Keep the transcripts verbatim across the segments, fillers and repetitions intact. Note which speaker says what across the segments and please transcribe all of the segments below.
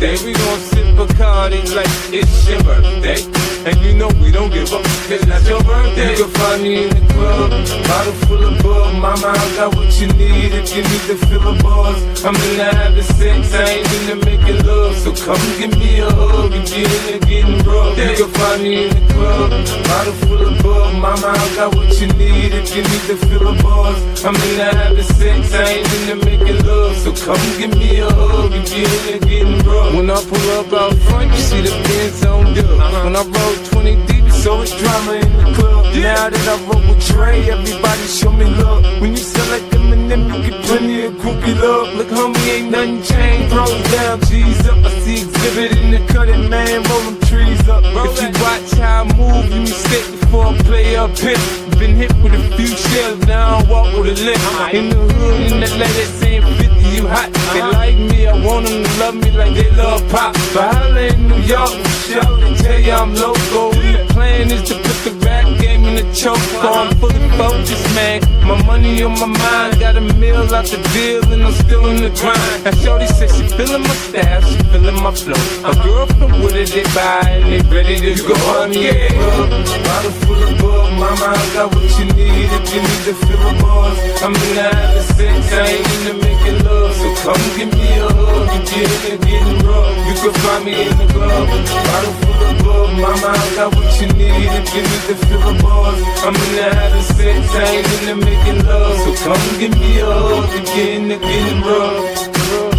Speaker 1: birthday. We gon' sip Bacardi like it's your birthday. And you know we don't give up, cause that's your birthday. You can find me in the club, bottle full of bug. Mama, I got what you need if you need to fill a buzz. I'm into having sex, I ain't into making love. So come give me a hug and get into getting rough. You can find me in the club, bottle full of bug. Mama, I got what you need if you need to fill a buzz. I'm into having sex, I ain't into making love. So come give me a hug and get into getting rough. When I pull up out front, you see the Benz on dub. Uh-huh. When I roll twenty deep, so it's drama in the club. Yeah. Now that I roll with Dre, everybody show me love. When you sell like Eminem, you get plenty of groupie love. Look, homie, ain't nothing changed. Roll down, G's up. I see exhibit in the cutting, man, roll them trees up. Roll if you that. Watch how I move, you mistake before I play up here. Been hit with a few shells, now I walk with a limp. Uh-huh. In the hood, in the lady saying fifty, you hot. Uh-huh. They like me, I want them to love me like they love pop. But holla in New York, show, they tell you I'm local. The plan is to put the rap game in the choke. I'm fully focused, man. My money on my mind, got a meal out the deal, and I'm still in the grind. Now shorty says she feeling my style, she feeling my flow. A girl from Wooded, they buy, and they ready to go on, yeah. Bottle full of bug, mama, I got what you need if you need to fill a buzz. I'm in the having sex, I ain't into making love. So come give me a hug and get in getting rough. You can find me in the club, bottle full of bug, mama, I got what you need if you need to fill a buzz. I'm in the having sex, I ain't into making love. So come give me a hug and get in getting rough.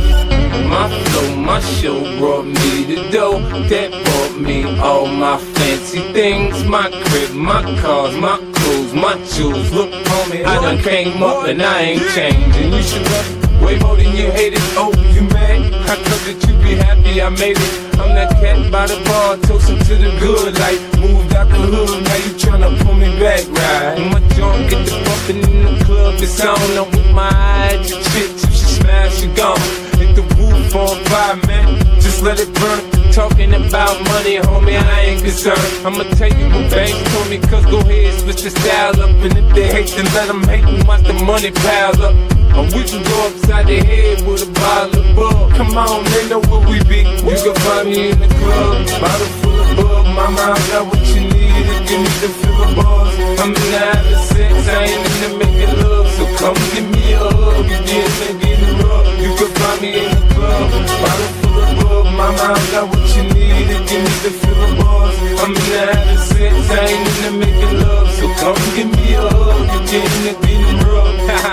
Speaker 1: My flow, my show brought me the dough that bought me all my fancy things. My crib, my cars, my clothes, my jewels. Look, homie, I done came up and I ain't changing. You should love it way more than you hate it. Oh, you mad? I thought that you be happy I made it. I'm that cat by the bar, toasting to the good life. Moved out the hood, now you tryna pull me back, right? My joint get the bumpin' in the club, it's on. I'm with my eyes, your chick, if she smash, she gone. Hit the roof on fire, man, just let it burn. Talking about money, homie, I ain't concerned. I'ma tell you what banks told me, cause go ahead, switch the style up. And if they hate, then let them hate and watch the money pile up. Or we can go upside the head with a bottle of bug. Come on, they know where we be. You can find me in the club, bottle full of bug. Mama, I got what you need if you need to fill a buzz. I'm in the having sex, I ain't into making love. So come give me a hug and get in getting rough. You can find me in the club, bottle full of bug. Mama, I got what you need if you need to fill a buzz. I'm in the having sex, I ain't into making love. So come give me a hug and get in getting rough.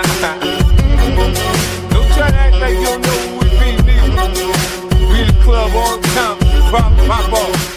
Speaker 1: Don't try to act like you don't know who we be, nigga. We in the club all the time, pop, pop off.